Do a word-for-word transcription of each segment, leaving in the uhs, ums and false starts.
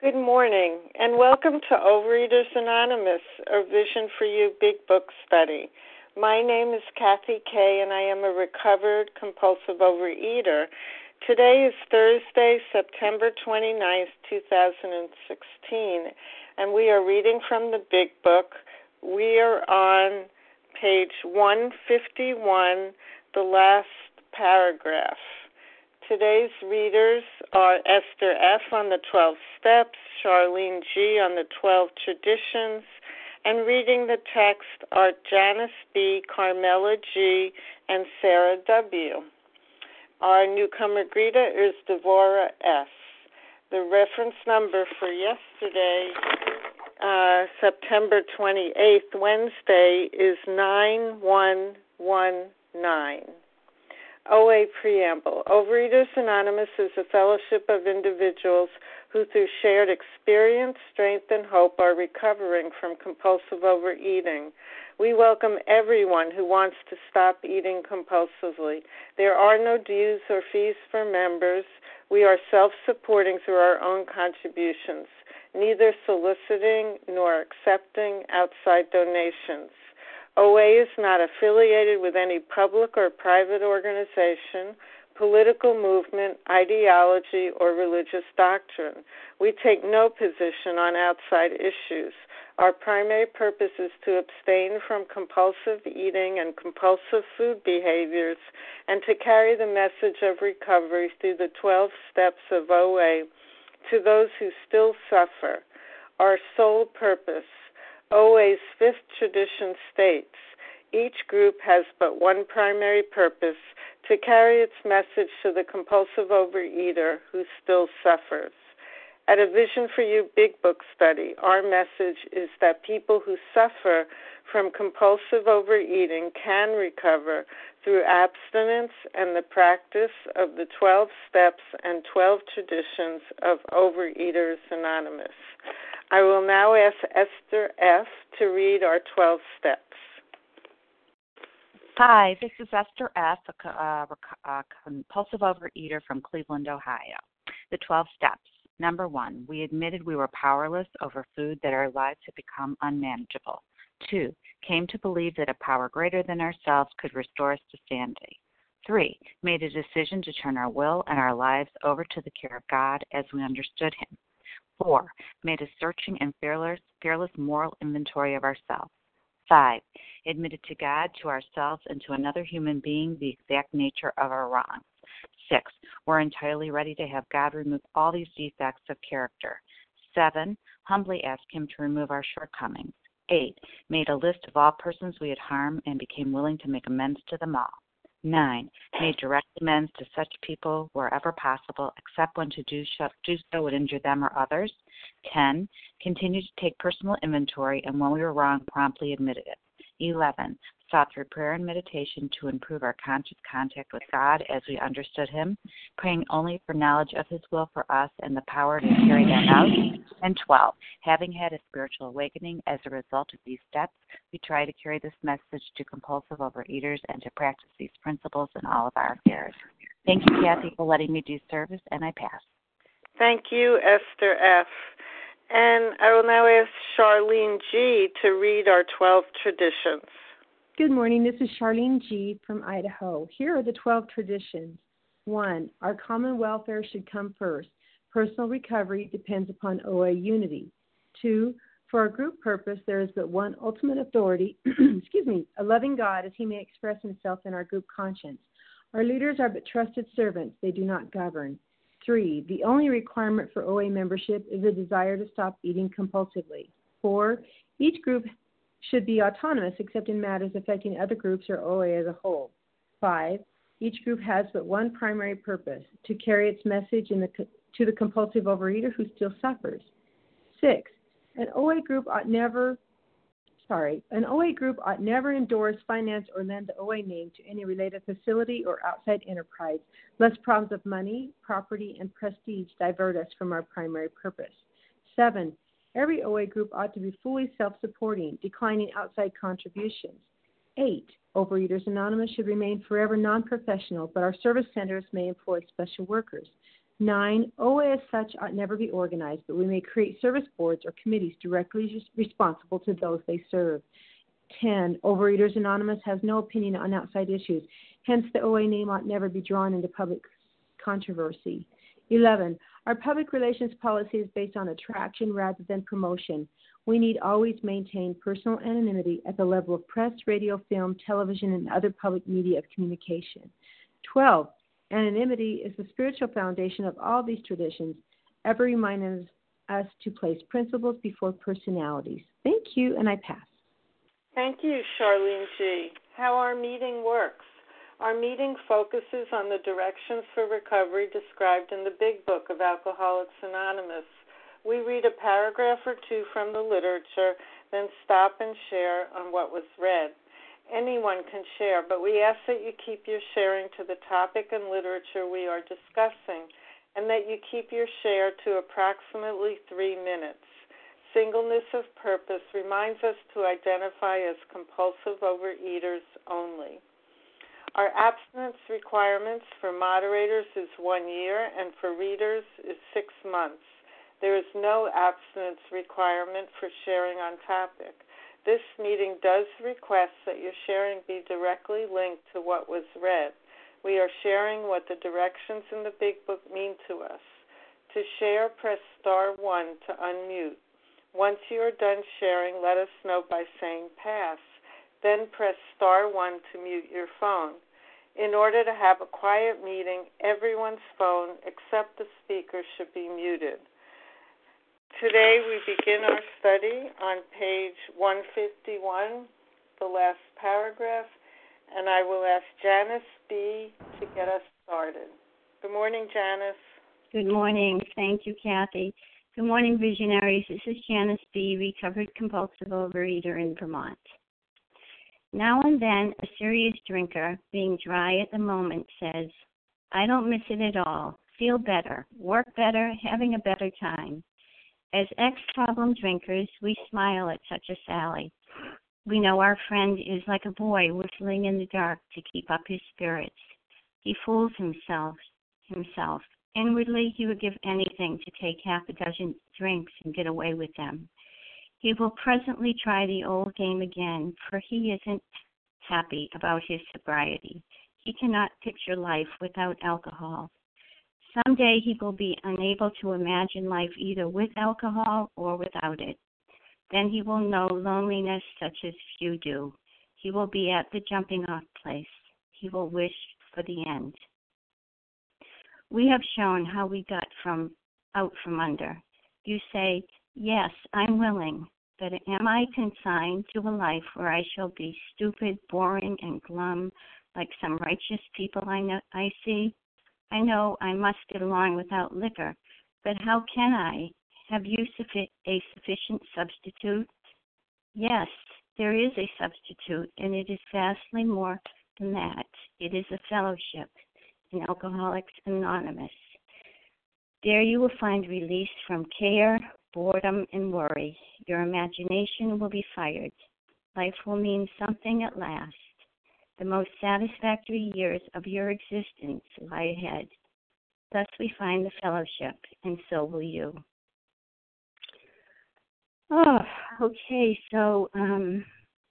Good morning, and welcome to Overeaters Anonymous, a Vision for You Big Book Study. My name is Kathy Kay, and I am a recovered compulsive overeater. Today is Thursday, September twenty-ninth, twenty sixteen, and we are reading from the Big Book. We are on page one fifty-one, the last paragraph. Today's readers are Esther F. on the twelve Steps, Charlene G. on the twelve Traditions, and reading the text are Janice B., Carmela G., and Sarah W. Our newcomer greeter is Devora S. The reference number for yesterday, uh, September twenty-eighth, Wednesday, is nine one one nine. O A Preamble. Overeaters Anonymous is a fellowship of individuals who through shared experience, strength, and hope are recovering from compulsive overeating. We welcome everyone who wants to stop eating compulsively. There are no dues or fees for members. We are self-supporting through our own contributions, neither soliciting nor accepting outside donations. O A is not affiliated with any public or private organization, political movement, ideology, or religious doctrine. We take no position on outside issues. Our primary purpose is to abstain from compulsive eating and compulsive food behaviors and to carry the message of recovery through the twelve steps of O A to those who still suffer. Our sole purpose. O A's fifth tradition states, each group has but one primary purpose, to carry its message to the compulsive overeater who still suffers. At a Vision for You Big Book Study, our message is that people who suffer from compulsive overeating can recover through abstinence and the practice of the twelve steps and twelve traditions of Overeaters Anonymous. I will now ask Esther F. to read our twelve steps. Hi, this is Esther F., a, a, a compulsive overeater from Cleveland, Ohio. The twelve steps. Number one, we admitted we were powerless over food, that our lives had become unmanageable. Two, came to believe that a power greater than ourselves could restore us to sanity. Three, made a decision to turn our will and our lives over to the care of God as we understood Him. Four, made a searching and fearless, fearless moral inventory of ourselves. Five, admitted to God, to ourselves, and to another human being the exact nature of our wrongs. Six, we're entirely ready to have God remove all these defects of character. Seven, humbly asked Him to remove our shortcomings. Eight, made a list of all persons we had harmed and became willing to make amends to them all. Nine, made direct amends to such people wherever possible, except when to do so, do so would injure them or others. Ten, continued to take personal inventory, and when we were wrong, promptly admitted it. Eleven, sought through prayer and meditation to improve our conscious contact with God as we understood Him, praying only for knowledge of His will for us and the power to carry that out. And twelve, having had a spiritual awakening as a result of these steps, we try to carry this message to compulsive overeaters and to practice these principles in all of our affairs. Thank you, Kathy, for letting me do service, and I pass. Thank you, Esther F. And I will now ask Charlene G. to read our twelve traditions. Good morning. This is Charlene G. from Idaho. Here are the twelve traditions. One, our common welfare should come first. Personal recovery depends upon O A unity. Two, for our group purpose, there is but one ultimate authority, excuse me, a loving God as He may express Himself in our group conscience. Our leaders are but trusted servants. They do not govern. Three, the only requirement for O A membership is a desire to stop eating compulsively. Four, each group should be autonomous except in matters affecting other groups or O A as a whole. Five, each group has but one primary purpose, to carry its message in the, to the compulsive overeater who still suffers. Six, an O A group ought never, sorry, an O A group ought never endorse, finance, or lend the O A name to any related facility or outside enterprise, lest problems of money, property, and prestige divert us from our primary purpose. Seven, every O A group ought to be fully self-supporting, declining outside contributions. Eight, Overeaters Anonymous should remain forever non-professional, but our service centers may employ special workers. Nine, O A as such ought never be organized, but we may create service boards or committees directly responsible to those they serve. Ten, Overeaters Anonymous has no opinion on outside issues. Hence, the O A name ought never be drawn into public controversy. Eleven, our public relations policy is based on attraction rather than promotion. We need always maintain personal anonymity at the level of press, radio, film, television, and other public media of communication. Twelve, anonymity is the spiritual foundation of all these traditions, ever reminding us to place principles before personalities. Thank you, and I pass. Thank you, Charlene G. How our meeting works. Our meeting focuses on the directions for recovery described in the Big Book of Alcoholics Anonymous. We read a paragraph or two from the literature, then stop and share on what was read. Anyone can share, but we ask that you keep your sharing to the topic and literature we are discussing, and that you keep your share to approximately three minutes. Singleness of purpose reminds us to identify as compulsive overeaters only. Our abstinence requirements for moderators is one year, and for readers is six months. There is no abstinence requirement for sharing on topic. This meeting does request that your sharing be directly linked to what was read. We are sharing what the directions in the Big Book mean to us. To share, press star one to unmute. Once you are done sharing, let us know by saying pass. Then press star one to mute your phone. In order to have a quiet meeting, everyone's phone except the speaker should be muted. Today we begin our study on page one fifty-one, the last paragraph, and I will ask Janice B. to get us started. Good morning, Janice. Good morning. Thank you, Kathy. Good morning, visionaries. This is Janice B., recovered compulsive overeater in Vermont. Now and then, a serious drinker, being dry at the moment, says, I don't miss it at all, feel better, work better, having a better time. As ex-problem drinkers, we smile at such a sally. We know our friend is like a boy whistling in the dark to keep up his spirits. He fools himself. himself. Inwardly, he would give anything to take half a dozen drinks and get away with them. He will presently try the old game again, for he isn't happy about his sobriety. He cannot picture life without alcohol. Someday he will be unable to imagine life either with alcohol or without it. Then he will know loneliness such as few do. He will be at the jumping off place. He will wish for the end. We have shown how we got from out from under. You say, yes, I'm willing, but am I consigned to a life where I shall be stupid, boring, and glum like some righteous people I know I see? I know I must get along without liquor, but how can I? Have you suffi- a sufficient substitute? Yes, there is a substitute, and it is vastly more than that. It is a fellowship in Alcoholics Anonymous. There you will find release from care, boredom, and worry. Your imagination will be fired. Life will mean something at last. The most satisfactory years of your existence lie ahead. Thus we find the fellowship, and so will you. Oh, okay, so um,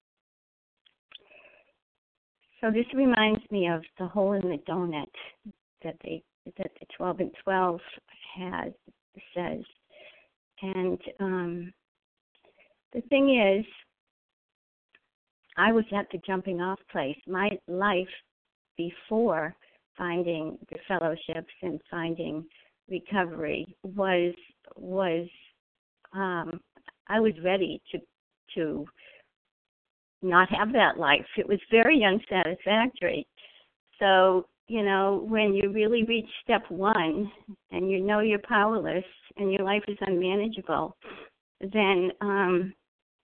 so this reminds me of the hole in the donut that they that the twelve and twelve has says, and um, the thing is, I was at the jumping off place. My life before finding the fellowships and finding recovery was was um, I was ready to to not have that life. It was very unsatisfactory. So, you know, when you really reach step one and you know you're powerless and your life is unmanageable, then um,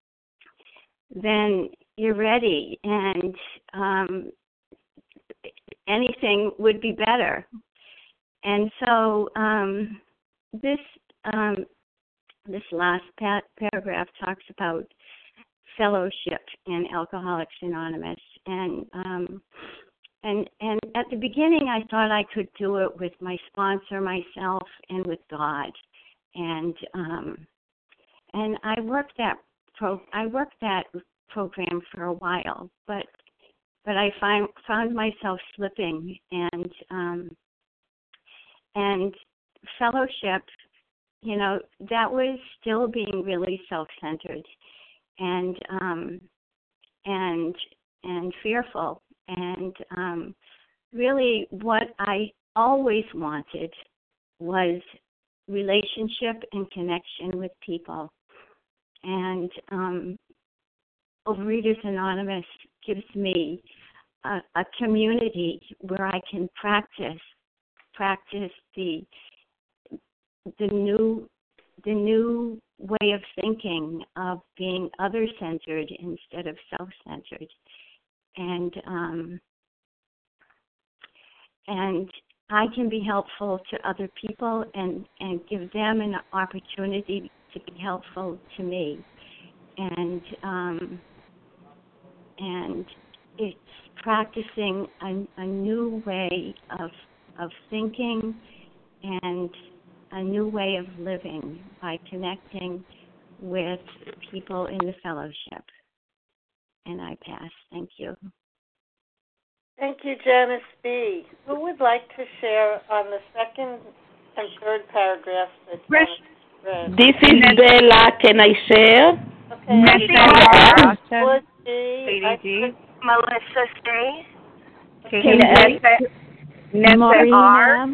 then you're ready, and um, anything would be better. And so um, this um, this last pa- paragraph talks about fellowship in Alcoholics Anonymous, and um, and and at the beginning, I thought I could do it with my sponsor, myself, and with God, and um, and I worked that pro I worked that program for a while, but but I find found myself slipping, and um, and fellowship, you know, that was still being really self-centered, and um, and and fearful, and um, really what I always wanted was relationship and connection with people, and um, Overeaters Anonymous gives me a, a community where I can practice practice the the new the new way of thinking of being other-centered instead of self-centered, and um, and I can be helpful to other people and, and give them an opportunity to be helpful to me, and um, and it's practicing a, a new way of of thinking and a new way of living by connecting with people in the fellowship. And I pass. Thank you. Thank you, Janice B. Who would like to share on the second and third paragraphs that Janice read? This is Bella. Can I share? Okay. Melissa Melissa G. Katie G. Melissa C. Katie Nessa, Nessa R.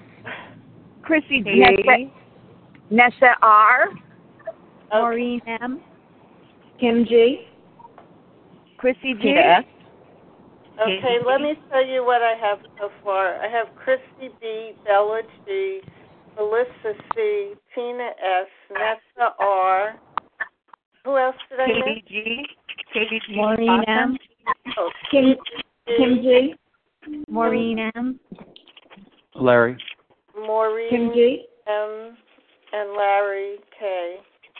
Chrissy G. Nessa, Nessa R. Maureen M. Kim G. Chrissy G. Tina S. Okay, let me tell you what I have so far. I have Christy B, Bella G, Melissa C, Tina S, Nessa R. Who else did I miss? Katie G. Katie G. Maureen M. Oh, Kim, Kim G. Maureen M. Larry. Maureen Kim G. M. and Larry K.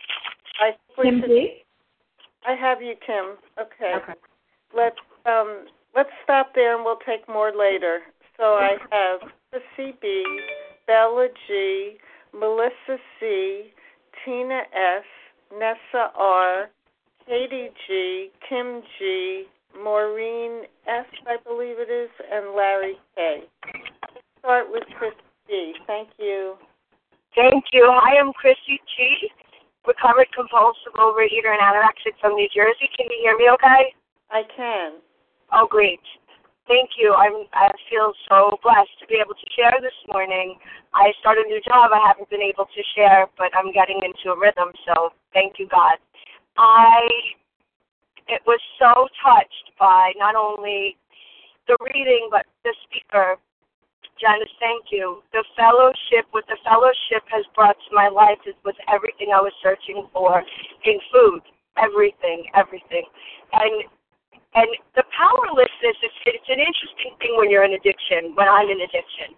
I think we Kim should, G. I have you, Kim. Okay. Okay. Let's um let's stop there and we'll take more later. So I have Chrissy B, Bella G, Melissa C, Tina S, Nessa R, Katie G, Kim G, Maureen S, I believe it is, and Larry K. Let's start with Chrissy B. Thank you. Thank you. I am Chrissy G, recovered compulsive overeater and anorexic from New Jersey. Can you hear me okay? I can. Oh, great. Thank you. I'm, I feel so blessed to be able to share this morning. I started a new job. I haven't been able to share, but I'm getting into a rhythm, so thank you, God. I it was so touched by not only the reading, but the speaker. Janice, thank you. The fellowship, what the fellowship has brought to my life is was everything I was searching for in food. Everything, everything. And And the powerlessness, it's, it's an interesting thing when you're in addiction, when I'm in addiction.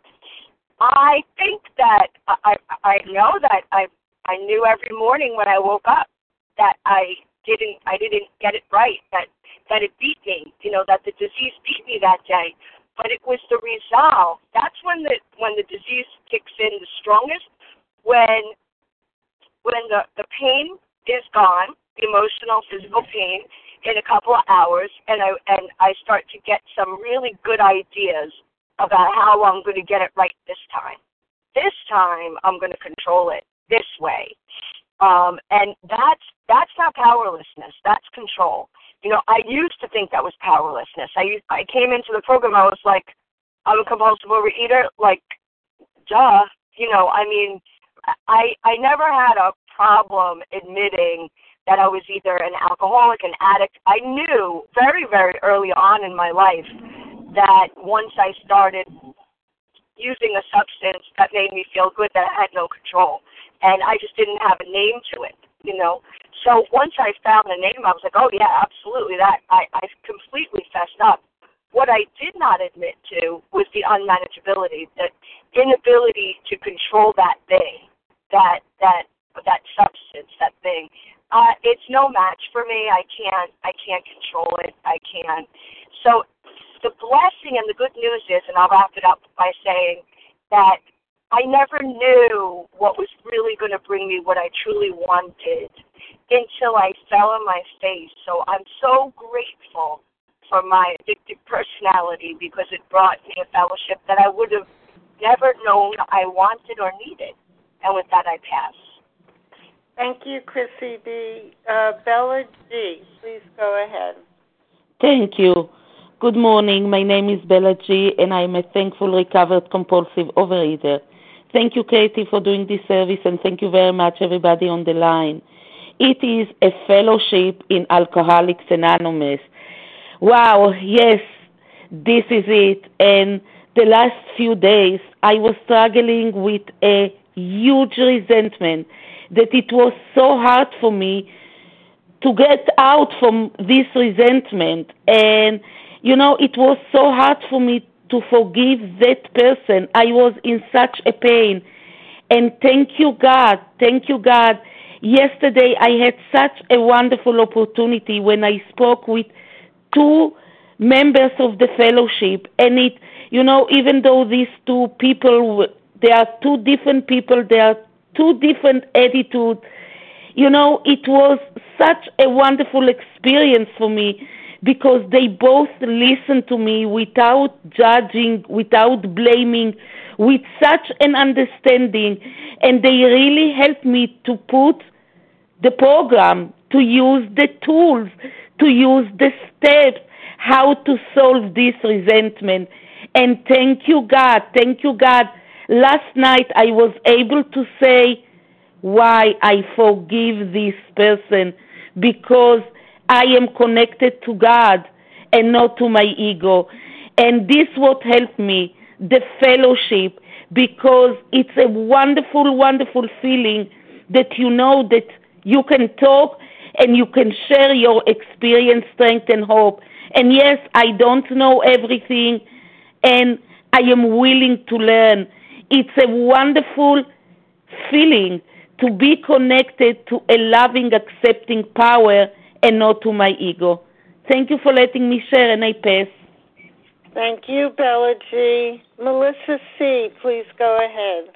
I think that, I I know that I I knew every morning when I woke up that I didn't I didn't get it right, that, that it beat me, you know, that the disease beat me that day. But it was the resolve. That's when the when the disease kicks in the strongest, when when the, the pain is gone, the emotional, physical pain, in a couple of hours, and I and I start to get some really good ideas about how I'm going to get it right this time. This time, I'm going to control it this way, um, and that's that's not powerlessness. That's control. You know, I used to think that was powerlessness. I used, I came into the program. I was like, I'm a compulsive overeater. Like, duh. You know, I mean, I I never had a problem admitting that I was either an alcoholic, an addict. I knew very, very early on in my life that once I started using a substance that made me feel good, that I had no control. And I just didn't have a name to it, you know. So once I found a name, I was like, oh, yeah, absolutely, that I, I completely fessed up. What I did not admit to was the unmanageability, the inability to control that thing, that that that substance, that thing. Uh, it's no match for me. I can't. I can't control it. I can't. So the blessing and the good news is, and I'll wrap it up by saying that I never knew what was really going to bring me what I truly wanted until I fell on my face. So I'm so grateful for my addictive personality because it brought me a fellowship that I would have never known I wanted or needed. And with that, I pass. Thank you, Chrissy B. Uh, Bella G., please go ahead. Thank you. Good morning. My name is Bella G., and I'm a thankful recovered compulsive overeater. Thank you, Katie, for doing this service, and thank you very much, everybody on the line. It is a fellowship in Alcoholics Anonymous. Wow, yes, this is it. And the last few days, I was struggling with a huge resentment that it was so hard for me to get out from this resentment. And, you know, it was so hard for me to forgive that person. I was in such a pain. And thank you, God. Thank you, God. Yesterday, I had such a wonderful opportunity when I spoke with two members of the fellowship. And it, you know, even though these two people, they are two different people, they are two different attitudes, you know, it was such a wonderful experience for me because they both listened to me without judging, without blaming, with such an understanding, and they really helped me to put the program, to use the tools, to use the steps, how to solve this resentment. And thank you, God. Thank you, God. Last night I was able to say why I forgive this person, because I am connected to God and not to my ego. And this what helped me, the fellowship, because it's a wonderful, wonderful feeling that you know that you can talk and you can share your experience, strength, and hope. And yes, I don't know everything, and I am willing to learn. It's a wonderful feeling to be connected to a loving, accepting power and not to my ego. Thank you for letting me share, and I pass. Thank you, Bella G. Melissa C., please go ahead.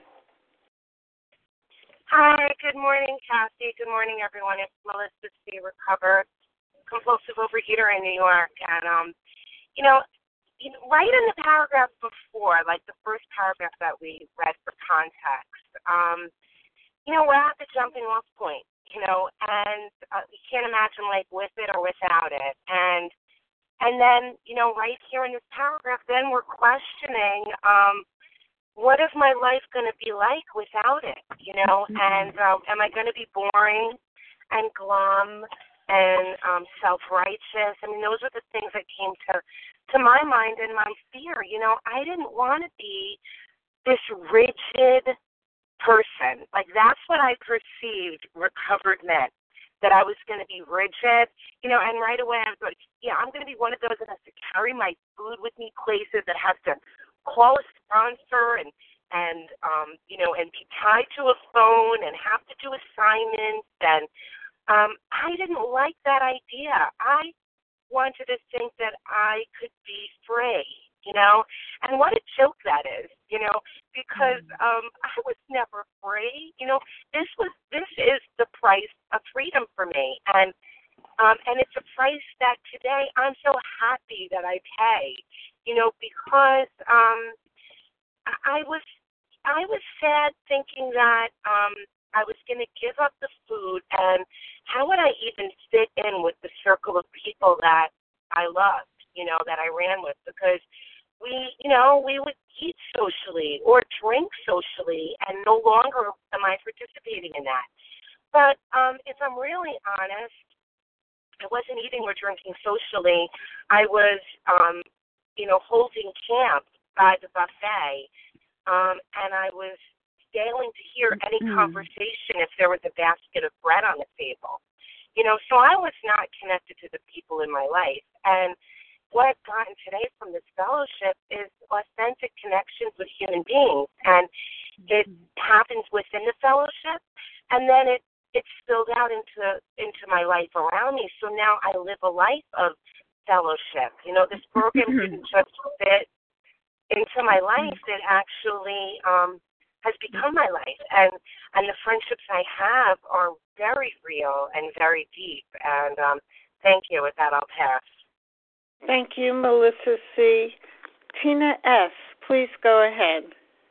Hi, good morning, Kathy. Good morning, everyone. It's Melissa C., recovered compulsive overeater in New York. And, um, you know, you know, right in the paragraph before, like the first paragraph that we read for context, um, you know, we're at the jumping off point, you know, and uh, you can't imagine life with it or without it. And and then, you know, right here in this paragraph, then we're questioning, um, what is my life going to be like without it, you know, and um, am I going to be boring and glum and um, self-righteous? I mean, those are the things that came to, to my mind and my fear. You know, I didn't want to be this rigid person. Like, that's what I perceived recovered meant, that I was going to be rigid, you know, and right away I was like, yeah, I'm going to be one of those that has to carry my food with me places, that has to call a sponsor and, and um, you know, and be tied to a phone and have to do assignments. And um, I didn't like that idea. I wanted to think that I could be free, you know, and what a joke that is, you know, because um, I was never free. You know, this was this is the price of freedom for me, and um, and it's a price that today I'm so happy that I pay, you know, because um, I was I was sad thinking that um, I was going to give up the food, and how would I even fit in with the circle of people that I loved, you know, that I ran with, because we, you know, we would eat socially or drink socially, and no longer am I participating in that. But um, if I'm really honest, I wasn't eating or drinking socially. I was, um, you know, holding camp by the buffet, um, and I was failing to hear any mm-hmm. conversation if there was a basket of bread on the table. You know, so I was not connected to the people in my life. And what I've gotten today from this fellowship is authentic connections with human beings. And it happens within the fellowship, and then it, it spilled out into into my life around me. So now I live a life of fellowship. You know, this program didn't just fit into my life. It actually um, has become my life. And, and the friendships I have are very real and very deep. And um, thank you. With that, I'll pass. Thank you, Melissa C. Tina S., please go ahead.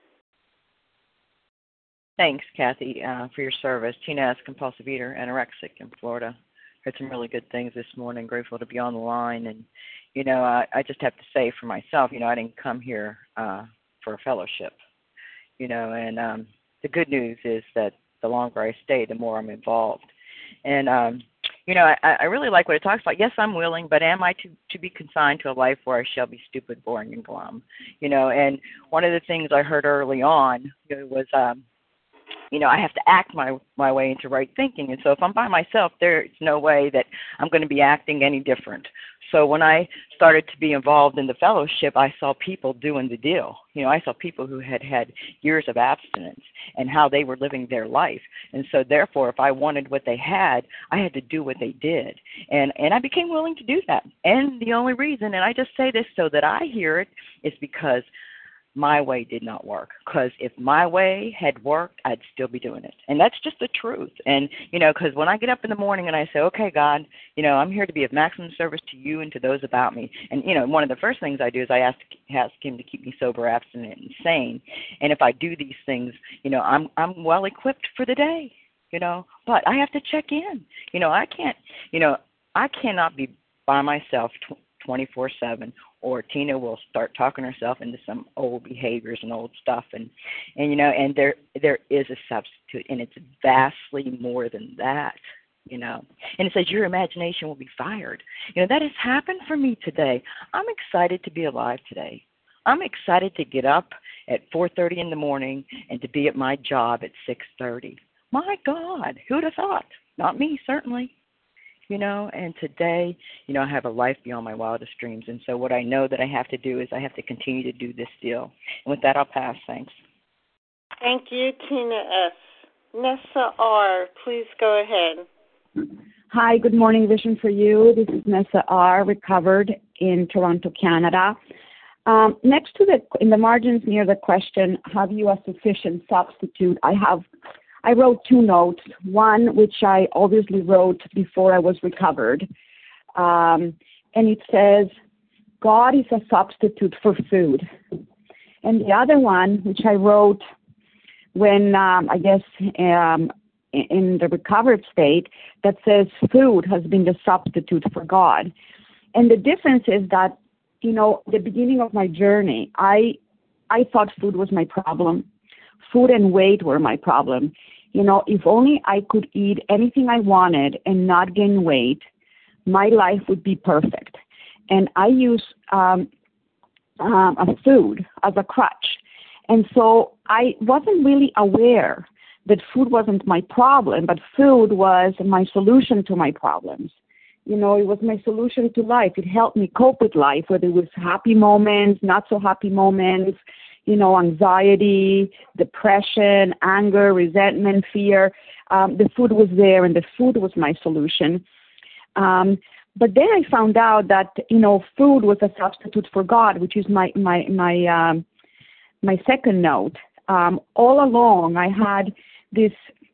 Thanks, Kathy, uh, for your service. Tina S., compulsive eater, anorexic in Florida. Heard some really good things this morning. Grateful to be on the line. And, you know, I, I just have to say for myself, you know, I didn't come here uh, for a fellowship, you know, and um, the good news is that the longer I stay, the more I'm involved. And, um, you know, I, I really like what it talks about. Yes, I'm willing, but am I to, to be consigned to a life where I shall be stupid, boring, and glum? You know, and one of the things I heard early on you know, was, um, you know, I have to act my my way into right thinking. And so if I'm by myself, there's no way that I'm going to be acting any different. So when I started to be involved in the fellowship, I saw people doing the deal. You know, I saw people who had had years of abstinence and how they were living their life. And so therefore, if I wanted what they had, I had to do what they did. And and I became willing to do that. And the only reason, and I just say this so that I hear it, is because my way did not work. Because if my way had worked, I'd still be doing it. And that's just the truth. And, you know, because when I get up in the morning and I say, okay, God, you know, I'm here to be of maximum service to you and to those about me. And, you know, one of the first things I do is I ask, ask him to keep me sober, abstinent, and sane. And if I do these things, you know, I'm I'm well equipped for the day, you know. But I have to check in. You know, I can't, you know, I cannot be by myself twenty-four seven, or Tina will start talking herself into some old behaviors and old stuff, and, and you know, and there there is a substitute, and it's vastly more than that, you know. And it says your imagination will be fired. You know, that has happened for me today. I'm excited to be alive today. I'm excited to get up at four thirty in the morning and to be at my job at six thirty. My God, who'd have thought? Not me, certainly. You know, and today, you know, I have a life beyond my wildest dreams. And so what I know that I have to do is I have to continue to do this deal. And with that, I'll pass. Thanks. Thank you, Tina S. Nessa R., please go ahead. Hi, good morning, Vision for You. This is Nessa R., recovered in Toronto, Canada. Um, next to the, in the margins near the question, have you a sufficient substitute? I have I wrote two notes, one which I obviously wrote before I was recovered, um, and it says, God is a substitute for food. And the other one, which I wrote when, um, I guess, um, in the recovered state, that says food has been the substitute for God. And the difference is that, you know, the beginning of my journey, I I thought food was my problem. Food and weight were my problem. You know, if only I could eat anything I wanted and not gain weight, my life would be perfect. And I use um, um, a food as a crutch. And so I wasn't really aware that food wasn't my problem, but food was my solution to my problems. You know, it was my solution to life. It helped me cope with life, whether it was happy moments, not so happy moments, you know, anxiety, depression, anger, resentment, fear. Um, the food was there, and the food was my solution. Um, but then I found out that, you know, food was a substitute for God, which is my my my um, my second note. Um, all along, I had this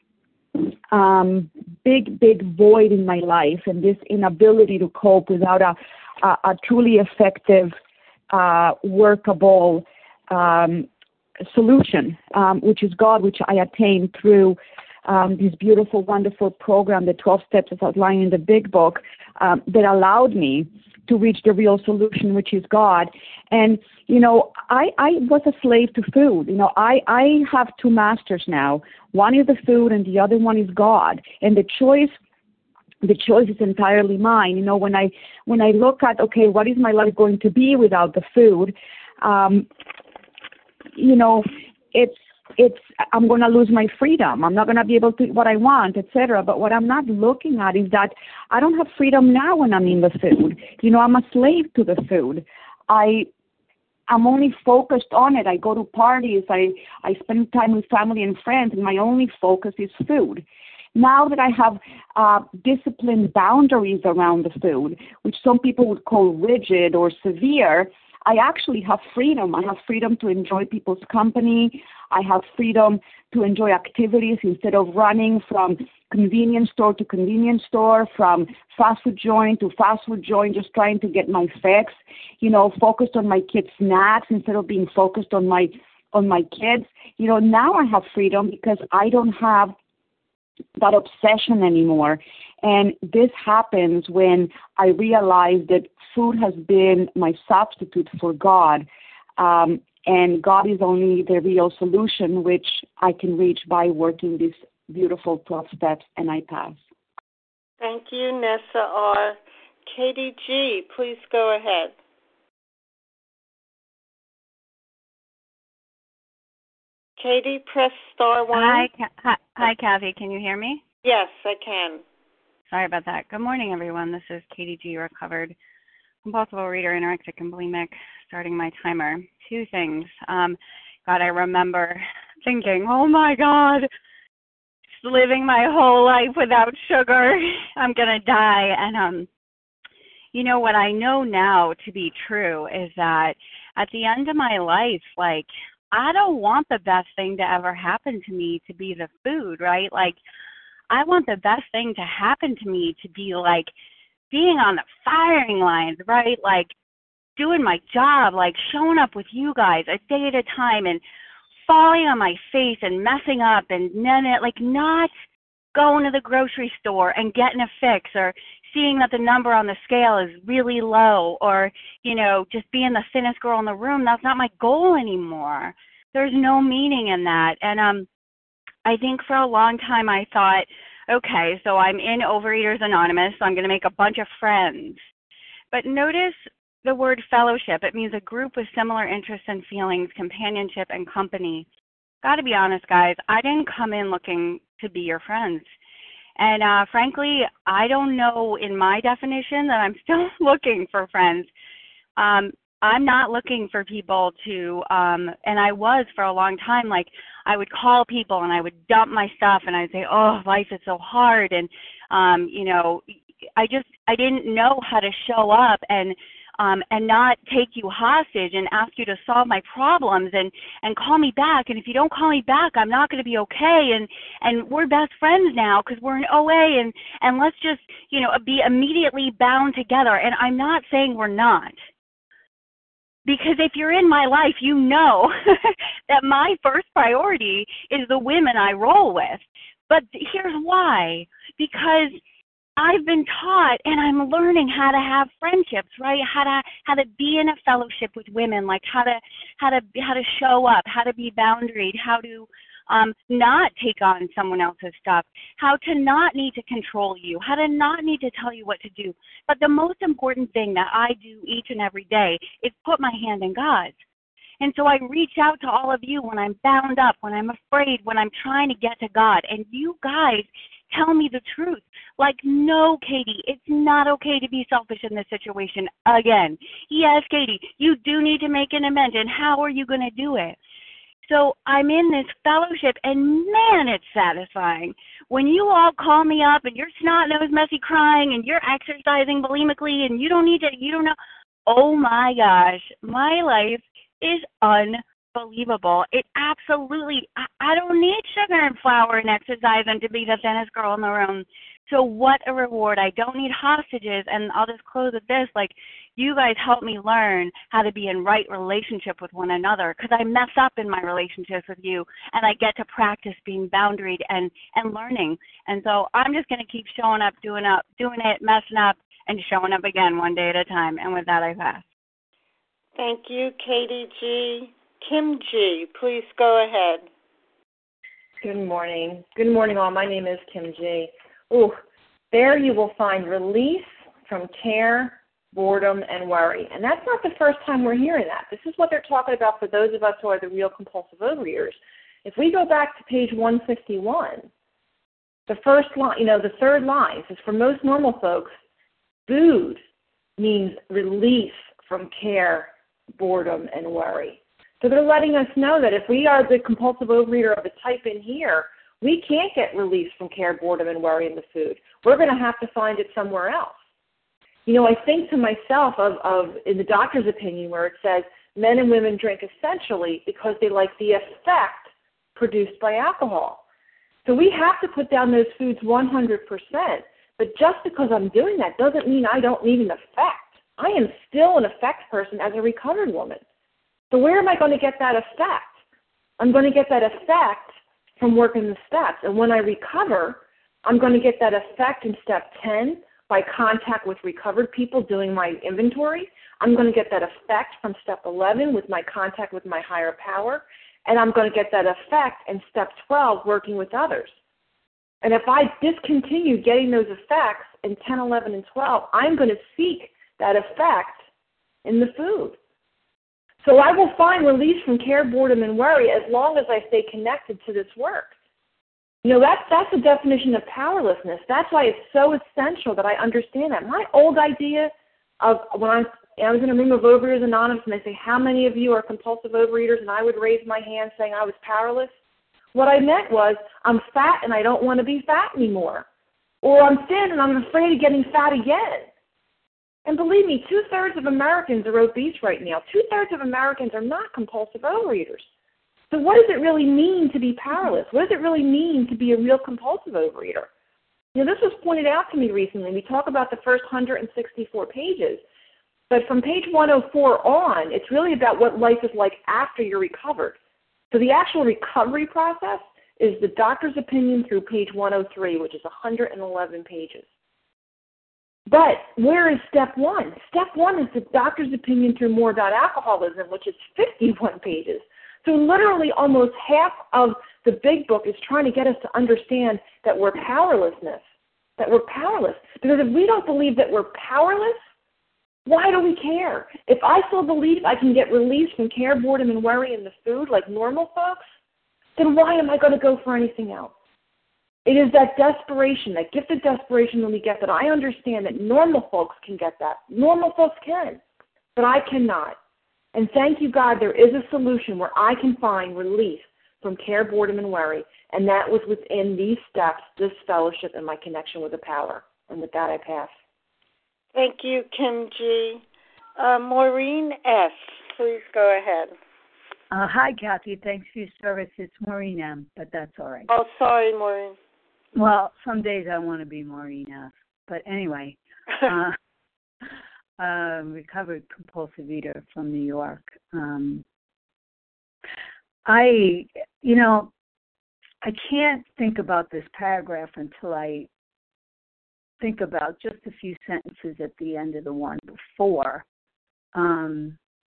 um, big, big void in my life, and this inability to cope without a a, a truly effective, uh, workable Um, solution, um, which is God, which I attained through um, this beautiful, wonderful program, the twelve steps as outlined in the big book, um, that allowed me to reach the real solution, which is God. And, you know, I, I was a slave to food. You know, I, I have two masters now. One is the food and the other one is God. And the choice The choice is entirely mine. You know, when I when I look at, okay, what is my life going to be without the food? Um, you know, it's, it's, I'm going to lose my freedom. I'm not going to be able to eat what I want, et cetera. But what I'm not looking at is that I don't have freedom now when I'm in the food. You know, I'm a slave to the food. I, I'm only focused on it. I go to parties. I, I spend time with family and friends, and my only focus is food. Now that I have uh, disciplined boundaries around the food, which some people would call rigid or severe, I actually have freedom. I have freedom to enjoy people's company. I have freedom to enjoy activities instead of running from convenience store to convenience store, from fast food joint to fast food joint, just trying to get my fix, you know, focused on my kids' snacks instead of being focused on my on my kids. You know, now I have freedom because I don't have that obsession anymore. And this happens when I realize that food has been my substitute for God. Um, and God is only the real solution, which I can reach by working these beautiful twelve steps, and I pass. Thank you, Nessa R. Katie G., please go ahead. Katie, press star one. Hi, hi, hi, Kathy. Can you hear me? Yes, I can. Sorry about that. Good morning, everyone. This is Katie G., recovered compulsive overeater, anorexic, and bulimic, starting my timer. Two things. Um, God, I remember thinking, oh, my God, just living my whole life without sugar. I'm going to die. And, um, you know, what I know now to be true is that at the end of my life, like, I don't want the best thing to ever happen to me to be the food, right? Like, I want the best thing to happen to me to be like being on the firing lines, right? Like doing my job, like showing up with you guys a day at a time and falling on my face and messing up and then it, like not going to the grocery store and getting a fix or seeing that the number on the scale is really low or, you know, just being the thinnest girl in the room. That's not my goal anymore. There's no meaning in that. And um, I think for a long time I thought, okay, so I'm in Overeaters Anonymous, so I'm going to make a bunch of friends. But notice the word fellowship. It means a group with similar interests and feelings, companionship, and company. Got to be honest, guys, I didn't come in looking to be your friends. And uh, frankly, I don't know in my definition that I'm still looking for friends. Um, I'm not looking for people to, um, and I was for a long time, like I would call people and I would dump my stuff and I'd say, oh, life is so hard. And, um, you know, I just, I didn't know how to show up and Um, and not take you hostage and ask you to solve my problems and, and call me back. And if you don't call me back, I'm not going to be okay. And, and we're best friends now because we're in O A and, and let's just, you know, be immediately bound together. And I'm not saying we're not. Because if you're in my life, you know that my first priority is the women I roll with. But here's why. Because I've been taught and I'm learning how to have friendships, right? How to how to be in a fellowship with women, like how to how to how to show up, how to be boundaried, how to um, not take on someone else's stuff, how to not need to control you, how to not need to tell you what to do. But the most important thing that I do each and every day is put my hand in God's. And so I reach out to all of you when I'm bound up, when I'm afraid, when I'm trying to get to God. And you guys tell me the truth. Like, no, Katie, it's not okay to be selfish in this situation again. Yes, Katie, you do need to make an amends. And how are you going to do it? So I'm in this fellowship, and man, it's satisfying. When you all call me up and you're snot-nosed, messy crying, and you're exercising bulimically, and you don't need to, you don't know. Oh, my gosh, my life is unbelievable. It absolutely, I, I don't need sugar and flour and exercise and to be the thinnest girl in the room. So what a reward. I don't need hostages. And I'll just close with this. Like, you guys help me learn how to be in right relationship with one another because I mess up in my relationships with you and I get to practice being boundaried and, and learning. And so I'm just going to keep showing up, doing up, doing it, messing up, and showing up again one day at a time. And with that, I pass. Thank you, Katie G. Kim G., please go ahead. Good morning. Good morning, all. My name is Kim G. Ooh, there you will find release from care, boredom, and worry. And that's not the first time we're hearing that. This is what they're talking about for those of us who are the real compulsive overeaters. If we go back to page one fifty-one, the first line, you know, the third line says, for most normal folks, food means release from care, boredom, and worry. So they're letting us know that if we are the compulsive overeater of the type in here, We can't get release from care, boredom, and worry in the food. We're going to have to find it somewhere else. You know, I think to myself of, of in the doctor's opinion where it says men and women drink essentially because they like the effect produced by alcohol. So we have to put down those foods one hundred percent. But just because I'm doing that doesn't mean I don't need an effect. I am still an effect person as a recovered woman. So where am I going to get that effect? I'm going to get that effect from working the steps. And when I recover, I'm going to get that effect in step ten by contact with recovered people doing my inventory. I'm going to get that effect from step eleven with my contact with my higher power. And I'm going to get that effect in step twelve working with others. And if I discontinue getting those effects in ten, eleven, and twelve, I'm going to seek that effect in the food. So I will find release from care, boredom, and worry as long as I stay connected to this work. You know, that's, that's the definition of powerlessness. That's why it's so essential that I understand that. My old idea of when I'm, I was in a room of Overeaters Anonymous and they say, how many of you are compulsive overeaters? And I would raise my hand saying I was powerless. What I meant was I'm fat and I don't want to be fat anymore. Or I'm thin and I'm afraid of getting fat again. And believe me, two-thirds of Americans are obese right now. Two-thirds of Americans are not compulsive overeaters. So what does it really mean to be powerless? What does it really mean to be a real compulsive overeater? You know, this was pointed out to me recently. We talk about the first one hundred sixty-four pages. But from page one oh four on, it's really about what life is like after you're recovered. So the actual recovery process is the doctor's opinion through page one oh three, which is one hundred eleven pages. But where is step one? Step one is the doctor's opinion through more about alcoholism, which is fifty-one pages. So literally almost half of the big book is trying to get us to understand that we're powerlessness, that we're powerless. Because if we don't believe that we're powerless, why do we care? If I still believe I can get release from care, boredom, and worry in the food like normal folks, then why am I going to go for anything else? It is that desperation, that gift of desperation that we get that I understand that normal folks can get that. Normal folks can, but I cannot. And thank you, God, there is a solution where I can find relief from care, boredom, and worry, and that was within these steps, this fellowship, and my connection with the power. And with that, I pass. Thank you, Kim G. Uh, Maureen S., please go ahead. Uh, hi, Kathy. Thanks for your service. It's Maureen M., but that's all right. Oh, sorry, Maureen. Well, some days I want to be Maureen F., but anyway. uh, uh, recovered compulsive eater from New York. Um, I, you know, I can't think about this paragraph until I think about just a few sentences at the end of the one before. Um,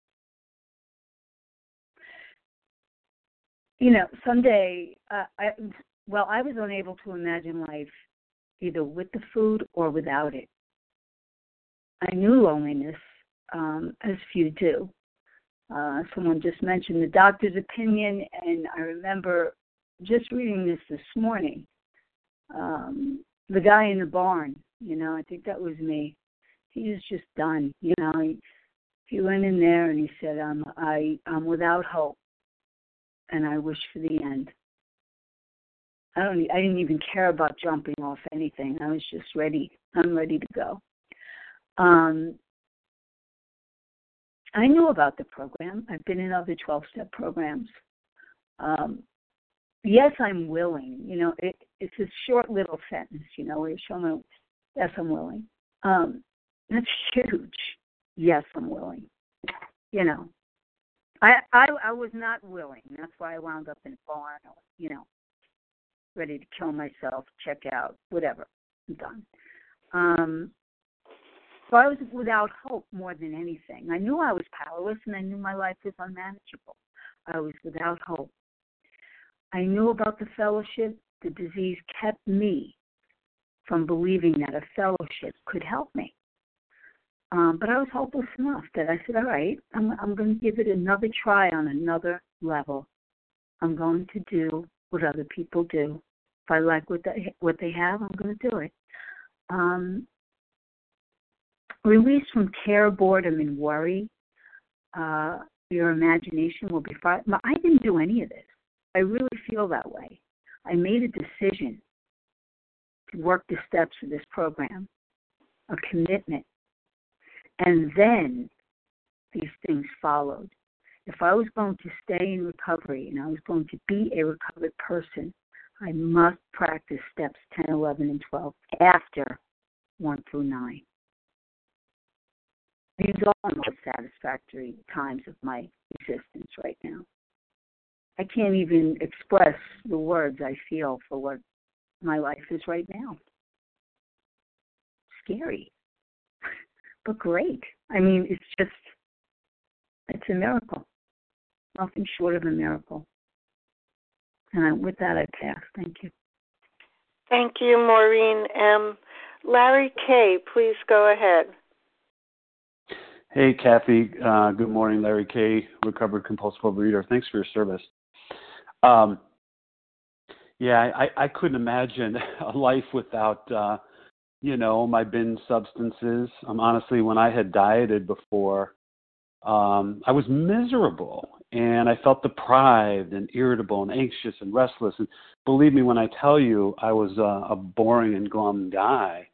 you know, someday, uh, I, well, I was unable to imagine life either with the food or without it. I knew loneliness, um, as few do. Uh, someone just mentioned the doctor's opinion, and I remember just reading this this morning. Um, the guy in the barn, you know, I think that was me. He was just done, you know. He, he went in there and he said, "I'm, I, I'm without hope, and I wish for the end." I don't. I didn't even care about jumping off anything. I was just ready. I'm ready to go. Um, I knew about the program. I've been in other twelve-step programs. Um, yes, I'm willing. You know, it, it's a short little sentence, you know, where you're showing, yes, I'm willing. Um, that's huge. Yes, I'm willing. You know, I, I I was not willing. That's why I wound up in a barn, or, you know, ready to kill myself, check out, whatever. I'm done. Um, so I was without hope more than anything. I knew I was powerless, and I knew my life was unmanageable. I was without hope. I knew about the fellowship. The disease kept me from believing that a fellowship could help me. Um, but I was hopeless enough that I said, all right, I'm, I'm going to give it another try on another level. I'm going to do what other people do. If I like what they, what they have, I'm going to do it. Um, release from care, boredom, and worry. Uh, your imagination will be fine. I didn't do any of this. I really feel that way. I made a decision to work the steps of this program, a commitment, and then these things followed. If I was going to stay in recovery and I was going to be a recovered person, I must practice steps ten, eleven, and twelve after one through nine. These are the most satisfactory times of my existence right now. I can't even express the words I feel for what my life is right now. Scary, but great. I mean, it's just, it's a miracle. Nothing short of a miracle. And I, with that, I pass. Thank you. Thank you, Maureen M. Larry K., please go ahead. Hey, Kathy. Uh, good morning. Larry K., recovered compulsive overeater. Thanks for your service. Um, yeah, I, I couldn't imagine a life without, uh, you know, my bin substances. Um, honestly, when I had dieted before, um, I was miserable, and I felt deprived and irritable and anxious and restless. And believe me when I tell you, I was uh, a boring and glum guy.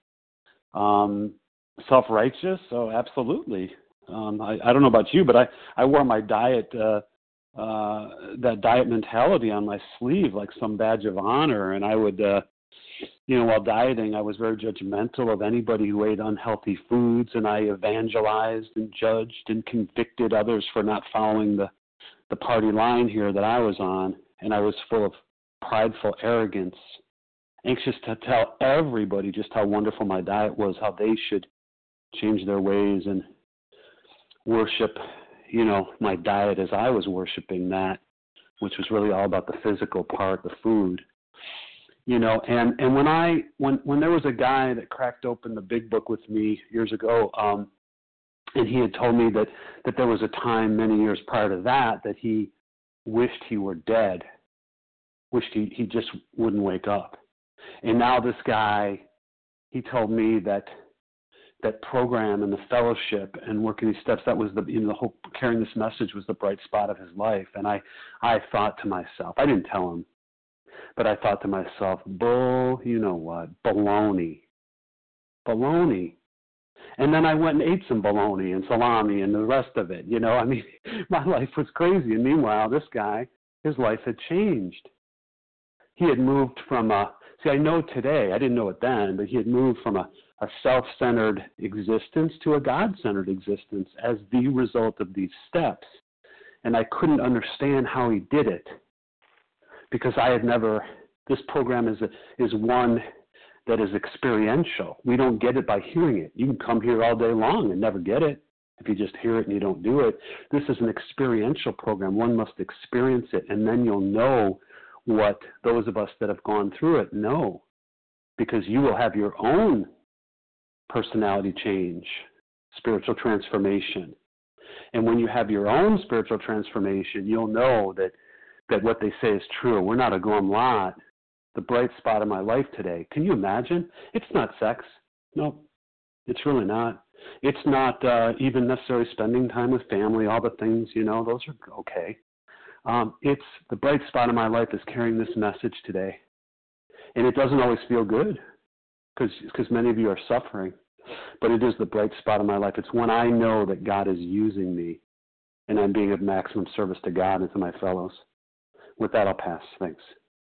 Um, self-righteous? Oh, absolutely. Um, I, I don't know about you, but I, I wore my diet, uh, uh, that diet mentality on my sleeve like some badge of honor. And I would, uh, you know, while dieting, I was very judgmental of anybody who ate unhealthy foods, and I evangelized and judged and convicted others for not following the, the party line here that I was on. And I was full of prideful arrogance, anxious to tell everybody just how wonderful my diet was, how they should change their ways and worship, you know, my diet as I was worshiping that, which was really all about the physical part, the food, you know. And, and when I when when there was a guy that cracked open the big book with me years ago, um, and he had told me that that there was a time many years prior to that that he wished he were dead, wished he, he just wouldn't wake up. And now this guy, he told me that that program and the fellowship and working these steps, that was the, you know, the whole carrying this message was the bright spot of his life. And I, I thought to myself, I didn't tell him, but I thought to myself, bull, you know what, baloney, baloney. And then I went and ate some bologna and salami and the rest of it. You know, I mean, my life was crazy. And meanwhile, this guy, his life had changed. He had moved from a, see, I know today, I didn't know it then, but he had moved from a, a self-centered existence to a God-centered existence as the result of these steps. And I couldn't understand how he did it because I had never, this program is a, is one that is experiential. We don't get it by hearing it. You can come here all day long and never get it if you just hear it and you don't do it. This is an experiential program. One must experience it, and then you'll know what those of us that have gone through it know, because you will have your own personality change, spiritual transformation. And when you have your own spiritual transformation, you'll know that, that what they say is true. We're not a glum lot. The bright spot of my life today. Can you imagine? It's not sex. No, it's really not. It's not uh, even necessarily spending time with family, all the things, you know, those are okay. Um, it's the bright spot of my life is carrying this message today. And it doesn't always feel good because many of you are suffering, but it is the bright spot of my life. It's when I know that God is using me and I'm being of maximum service to God and to my fellows. With that, I'll pass. Thanks.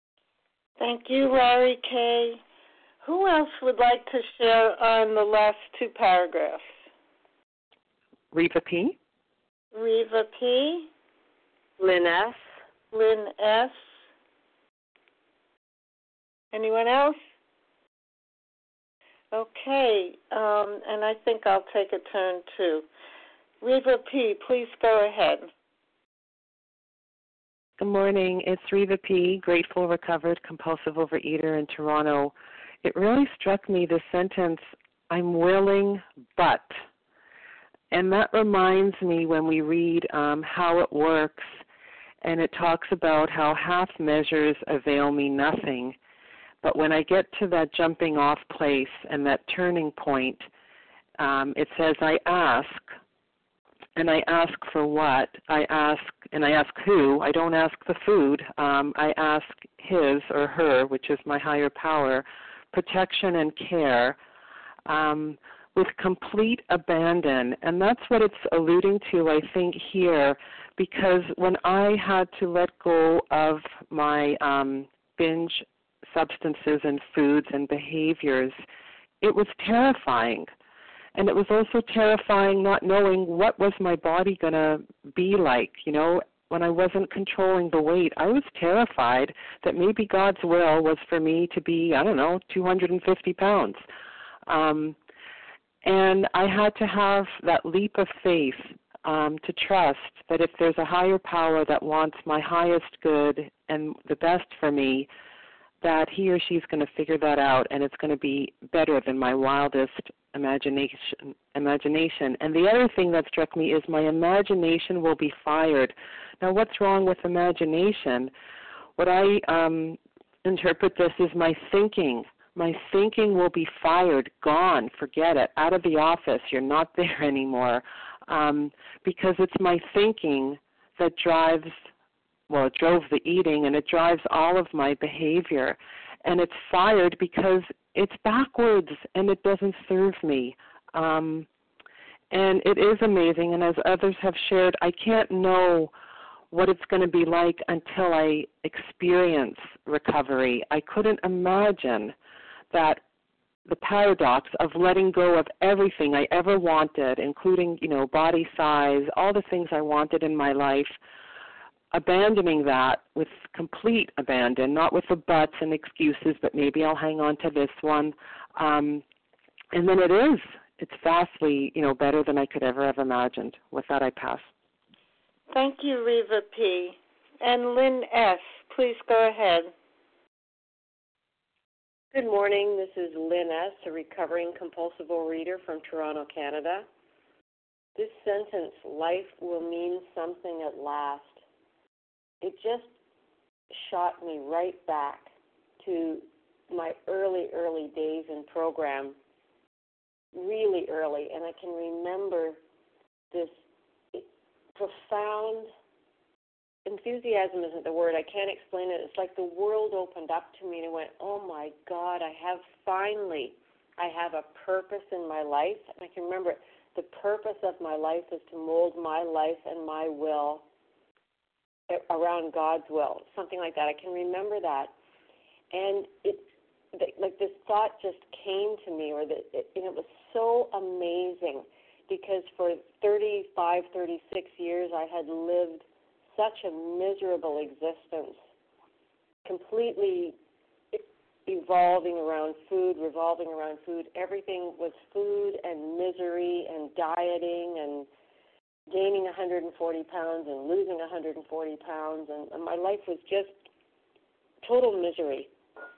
Thank you, Larry K. Who else would like to share on the last two paragraphs? Reva P. Reva P. Lynn S. Lynn S. Anyone else? Okay, um, and I think I'll take a turn too. Reva P., please go ahead. Good morning. It's Reva P., grateful, recovered, compulsive overeater in Toronto. It really struck me, this sentence, I'm willing, but. And that reminds me when we read um, How It Works, and it talks about how half measures avail me nothing. But when I get to that jumping off place and that turning point, um, it says, I ask, and I ask for what. I ask, and I ask who. I don't ask the food. Um, I ask his or her, which is my higher power, protection and care um, with complete abandon. And that's what it's alluding to, I think, here, because when I had to let go of my um, binge substances and foods and behaviors, it was terrifying. And it was also terrifying not knowing what was my body going to be like. You know, when I wasn't controlling the weight, I was terrified that maybe God's will was for me to be, I don't know, two hundred fifty pounds. Um, and I had to have that leap of faith um, to trust that if there's a higher power that wants my highest good and the best for me, that he or she's going to figure that out, and it's going to be better than my wildest imagination. Imagination. And the other thing that struck me is my imagination will be fired. Now, what's wrong with imagination? What I um, interpret this is my thinking. My thinking will be fired, gone, forget it, out of the office. You're not there anymore, um, because it's my thinking that drives. Well, it drove the eating, and it drives all of my behavior. And it's fired because it's backwards, and it doesn't serve me. Um, and it is amazing, and as others have shared, I can't know what it's going to be like until I experience recovery. I couldn't imagine that the paradox of letting go of everything I ever wanted, including, you know, body size, all the things I wanted in my life, abandoning that with complete abandon, not with the buts and excuses, but maybe I'll hang on to this one. Um, and then it is. It's vastly, you know, better than I could ever have imagined. With that, I pass. Thank you, Reva P. And Lynn S., please go ahead. Good morning. This is Lynn S., a recovering compulsive overeater from Toronto, Canada. This sentence, life will mean something at last, it just shot me right back to my early, early days in program, really early, and I can remember this profound enthusiasm isn't the word, I can't explain it. It's like the world opened up to me and I went, oh my God, I have finally, I have a purpose in my life. And I can remember the purpose of my life is to mold my life and my will around God's will, something like that. I can remember that. And it, like this thought just came to me, or that it, and it was so amazing because for thirty-five, thirty-six years I had lived such a miserable existence, completely evolving around food, revolving around food. Everything was food and misery and dieting and gaining one hundred forty pounds and losing one hundred forty pounds, and, and my life was just total misery.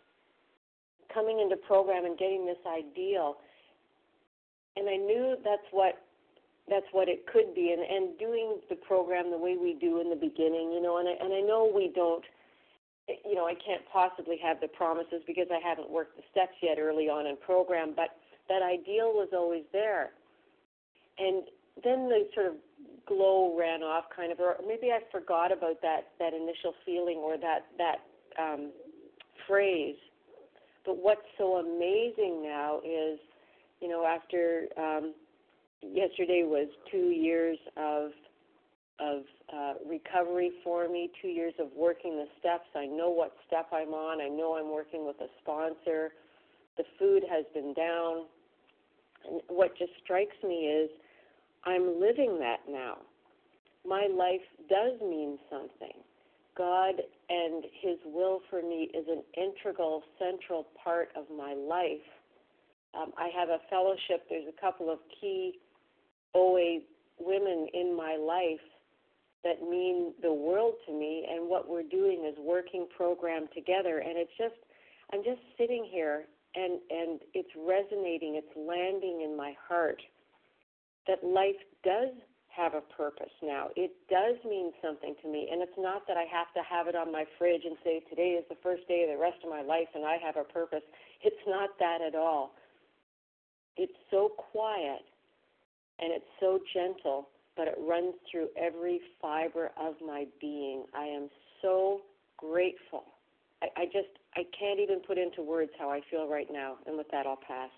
Coming into program and getting this ideal, and I knew that's what that's what it could be, and, and doing the program the way we do in the beginning, you know, and I, and I know we don't, you know, I can't possibly have the promises because I haven't worked the steps yet early on in program, but that ideal was always there. And then the sort of glow ran off kind of, or maybe I forgot about that, that initial feeling or that, that um, phrase. But what's so amazing now is, you know, after um, yesterday was two years of of uh, recovery for me, two years of working the steps. I know what step I'm on. I know I'm working with a sponsor. The food has been down. And what just strikes me is I'm living that now. My life does mean something. God and his will for me is an integral, central part of my life. Um, I have a fellowship. There's a couple of key O A women in my life that mean the world to me, and what we're doing is working program together. And it's just, I'm just sitting here, and, and it's resonating, it's landing in my heart that life does have a purpose now. It does mean something to me, and it's not that I have to have it on my fridge and say, today is the first day of the rest of my life and I have a purpose. It's not that at all. It's so quiet and it's so gentle but it runs through every fiber of my being. I am so grateful. I, I just, I can't even put into words how I feel right now. And with that, I'll pass.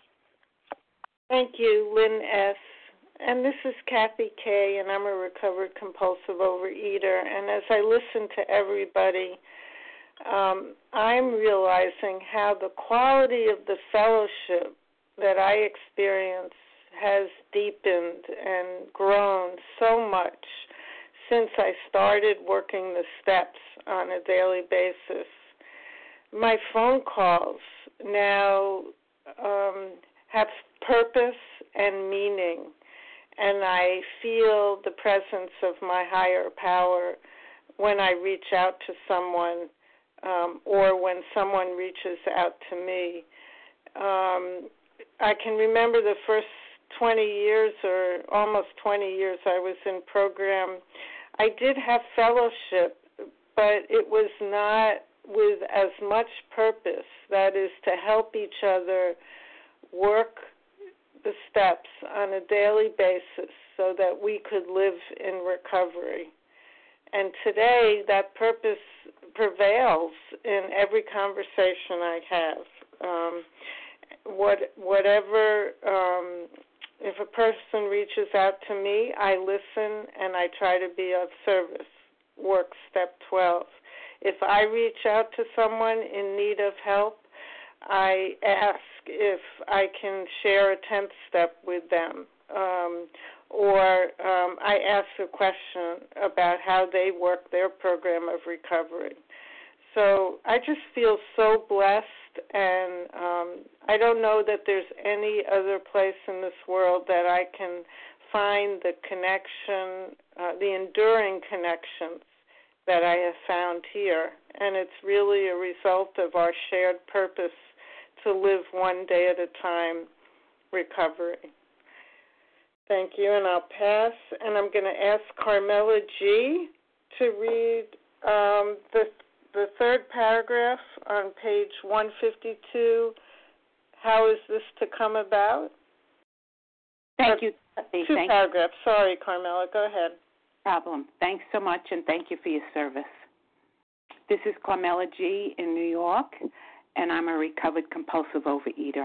Thank you, Lynn S. And this is Kathy K., and I'm a recovered compulsive overeater. And as I listen to everybody, um, I'm realizing how the quality of the fellowship that I experience has deepened and grown so much since I started working the steps on a daily basis. My phone calls now um, have purpose and meaning, and I feel the presence of my higher power when I reach out to someone um, or when someone reaches out to me. Um, I can remember the first twenty years or almost twenty years I was in program. I did have fellowship, but it was not with as much purpose, that is to help each other work the steps on a daily basis so that we could live in recovery. And today that purpose prevails in every conversation I have. Um, what, whatever, um, if a person reaches out to me, I listen and I try to be of service. Work step twelve. If I reach out to someone in need of help, I ask if I can share a tenth step with them, um, or um, I ask a question about how they work their program of recovery. So I just feel so blessed, and um, I don't know that there's any other place in this world that I can find the connection, uh, the enduring connections that I have found here. And it's really a result of our shared purpose to live one day at a time recovery. Thank you, and I'll pass. And I'm going to ask Carmela G. to read um, the the third paragraph on page one fifty-two. How is this to come about? Thank you, Kathy. Two thank paragraphs. Sorry, Carmela. Go ahead. Problem. Thanks so much, and thank you for your service. This is Carmela G. in New York, and I'm a recovered compulsive overeater.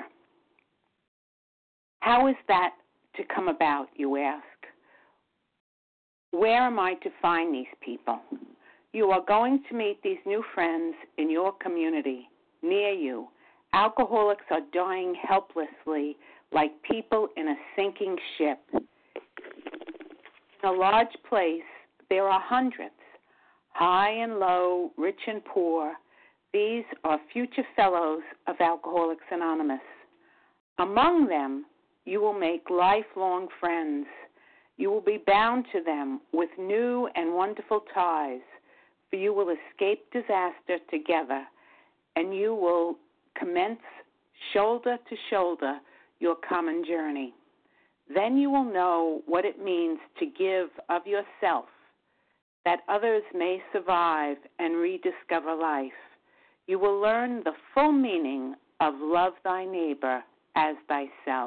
How is that to come about, you ask? Where am I to find these people? You are going to meet these new friends in your community, near you. Alcoholics are dying helplessly like people in a sinking ship. In a large place, there are hundreds, high and low, rich and poor. These are future fellows of Alcoholics Anonymous. Among them, you will make lifelong friends. You will be bound to them with new and wonderful ties, for you will escape disaster together, and you will commence shoulder to shoulder your common journey. Then you will know what it means to give of yourself, that others may survive and rediscover life. You will learn the full meaning of love thy neighbor as thyself.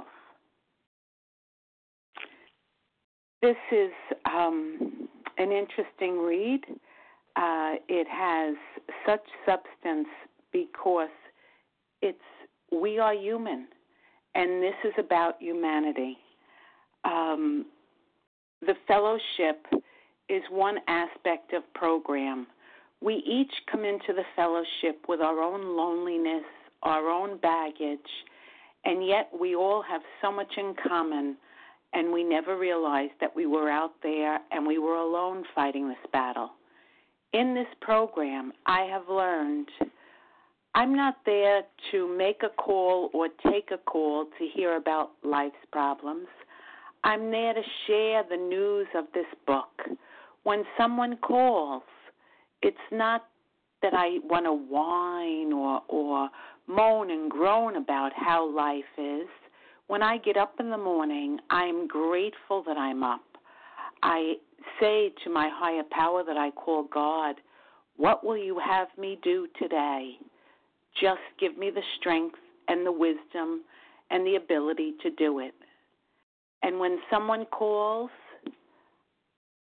This is um, an interesting read. Uh, it has such substance because it's we are human, and this is about humanity. Um, the fellowship is one aspect of program. We each come into the fellowship with our own loneliness, our own baggage, and yet we all have so much in common, and we never realized that we were out there and we were alone fighting this battle. In this program, I have learned I'm not there to make a call or take a call to hear about life's problems. I'm there to share the news of this book. When someone calls, it's not that I want to whine or, or moan and groan about how life is. When I get up in the morning, I'm grateful that I'm up. I say to my higher power that I call God, what will you have me do today? Just give me the strength and the wisdom and the ability to do it. And when someone calls,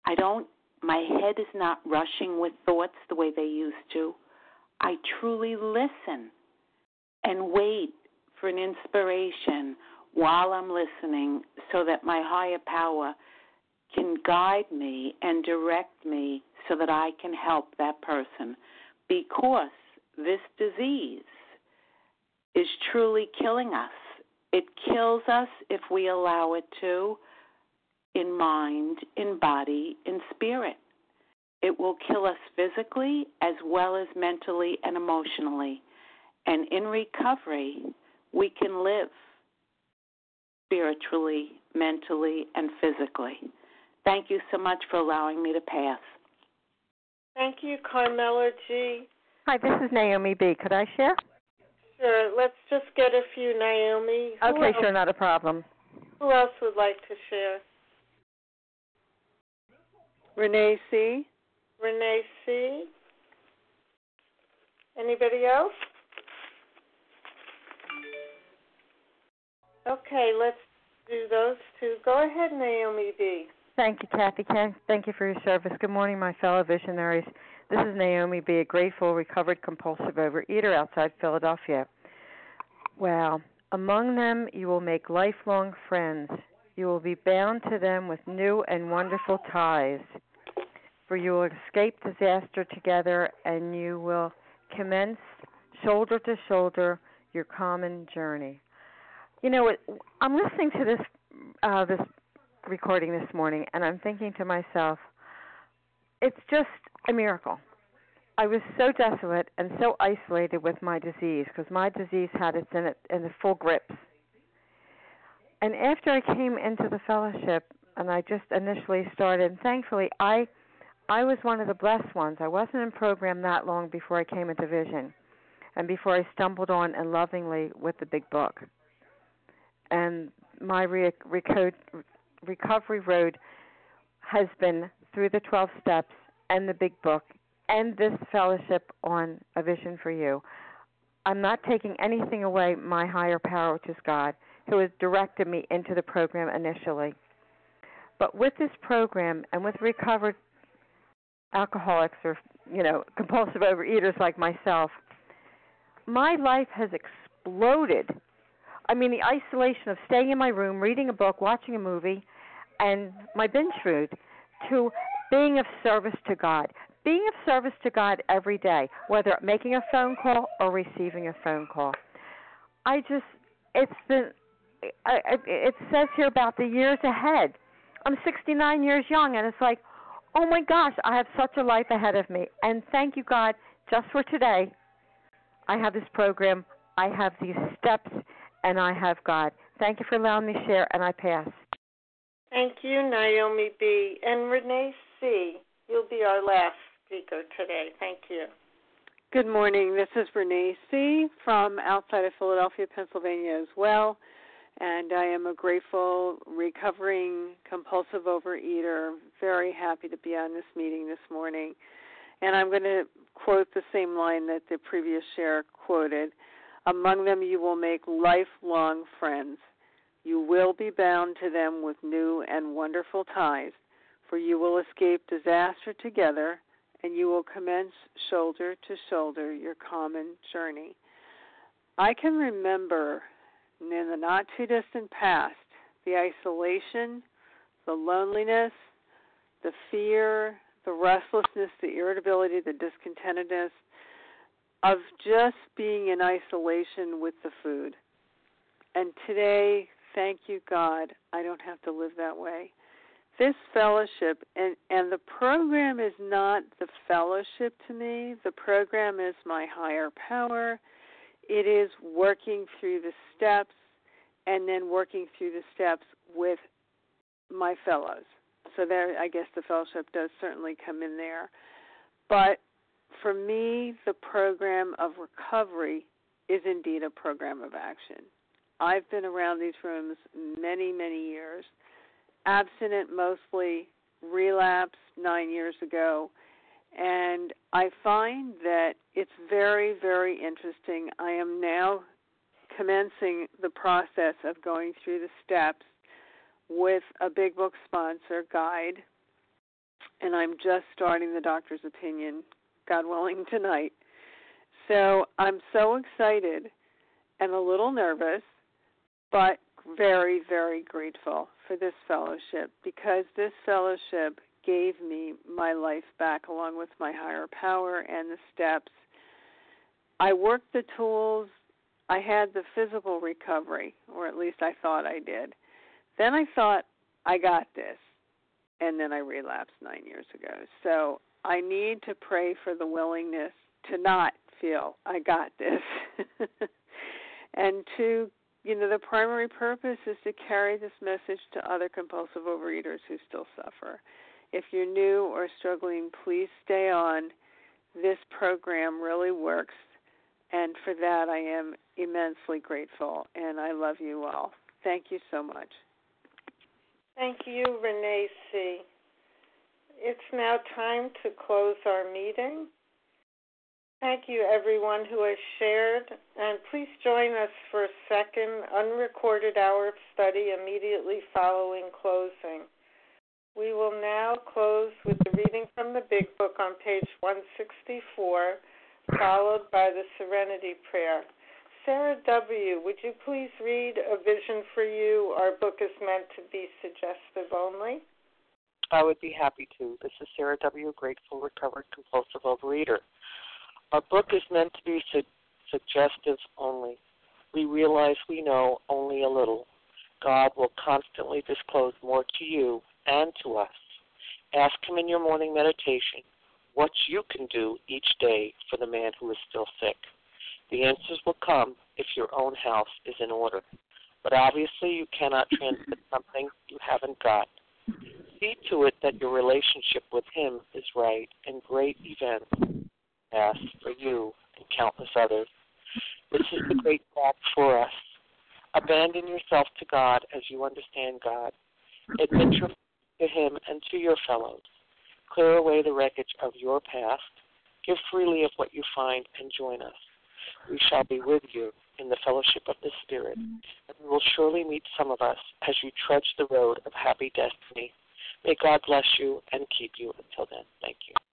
I don't, my head is not rushing with thoughts the way they used to. I truly listen and wait for an inspiration while I'm listening so that my higher power can guide me and direct me so that I can help that person, because this disease is truly killing us. It kills us if we allow it to, in mind, in body, in spirit. It will kill us physically as well as mentally and emotionally. And in recovery, we can live spiritually, mentally, and physically. Thank you so much for allowing me to pass. Thank you, Carmela G. Hi, this is Naomi B. Could I share? Sure. Let's just get a few, Naomi. Who Okay, else? sure, not a problem. Who else would like to share? Renee C. Renee C. Anybody else? Okay, let's do those two. Go ahead, Naomi B. Thank you, Kathy. Thank you for your service. Good morning, my fellow visionaries. This is Naomi B., a grateful, recovered, compulsive overeater outside Philadelphia. Wow. Among them, you will make lifelong friends. You will be bound to them with new and wonderful ties. For you will escape disaster together, and you will commence shoulder to shoulder your common journey. You know, I'm listening to this uh, this recording this morning, and I'm thinking to myself, it's just a miracle. I was so desolate and so isolated with my disease, because my disease had its in it in the full grips. And after I came into the fellowship, and I just initially started, and thankfully I I was one of the blessed ones. I wasn't in program that long before I came into Vision, and before I stumbled on and lovingly with the Big Book. And my re- reco- recovery road has been through the twelve steps and the Big Book and this fellowship on A Vision for You. I'm not taking anything away my higher power, which is God, who has directed me into the program initially. But with this program and with recovered alcoholics or, you know, compulsive overeaters like myself, my life has exploded. I mean, the isolation of staying in my room, reading a book, watching a movie, and my binge food, to being of service to God. Being of service to God every day, whether making a phone call or receiving a phone call. I just, it's the, I, it says here about the years ahead. I'm sixty-nine years young, and it's like, oh my gosh, I have such a life ahead of me. And thank you, God, just for today. I have this program, I have these steps, and I have God. Thank you for allowing me to share, and I pass. Thank you, Naomi B. And Renee C., you'll be our last speaker today. Thank you. Good morning. This is Renee C. from outside of Philadelphia, Pennsylvania as well. And I am a grateful, recovering, compulsive overeater. Very happy to be on this meeting this morning. And I'm going to quote the same line that the previous share quoted. Among them you will make lifelong friends. You will be bound to them with new and wonderful ties, for you will escape disaster together, and you will commence shoulder to shoulder your common journey. I can remember in the not-too-distant past the isolation, the loneliness, the fear, the restlessness, the irritability, the discontentedness of just being in isolation with the food. And today, thank you, God, I don't have to live that way. This fellowship, and, and the program is not the fellowship to me. The program is my higher power. It is working through the steps and then working through the steps with my fellows. So there, I guess the fellowship does certainly come in there. But for me, the program of recovery is indeed a program of action. I've been around these rooms many, many years, abstinent mostly, relapsed nine years ago, and I find that it's very, very interesting. I am now commencing the process of going through the steps with a Big Book sponsor guide, and I'm just starting the doctor's opinion, God willing, tonight. So I'm so excited and a little nervous, but very, very grateful for this fellowship, because this fellowship gave me my life back along with my higher power and the steps. I worked the tools. I had the physical recovery, or at least I thought I did. Then I thought, I got this, and then I relapsed nine years ago. So I need to pray for the willingness to not feel I got this. And to, you know, the primary purpose is to carry this message to other compulsive overeaters who still suffer. If you're new or struggling, please stay on. This program really works, and for that I am immensely grateful, and I love you all. Thank you so much. Thank you, Renee C. It's now time to close our meeting. Thank you, everyone who has shared, and please join us for a second unrecorded hour of study immediately following closing. We will now close with the reading from the Big Book on page one sixty-four, followed by the Serenity Prayer. Sarah W., would you please read A Vision for You? Our book is meant to be suggestive only. I would be happy to. This is Sarah W., grateful, recovered, compulsive overeater. Our book is meant to be su- suggestive only. We realize we know only a little. God will constantly disclose more to you and to us. Ask Him in your morning meditation what you can do each day for the man who is still sick. The answers will come if your own house is in order. But obviously you cannot transmit something you haven't got. See to it that your relationship with Him is right, and great events pass for you and countless others. This is the great path for us. Abandon yourself to God as you understand God. Admit your to Him and to your fellows. Clear away the wreckage of your past. Give freely of what you find and join us. We shall be with you in the fellowship of the Spirit, and we will surely meet some of us as you trudge the road of happy destiny. May God bless you and keep you until then. Thank you.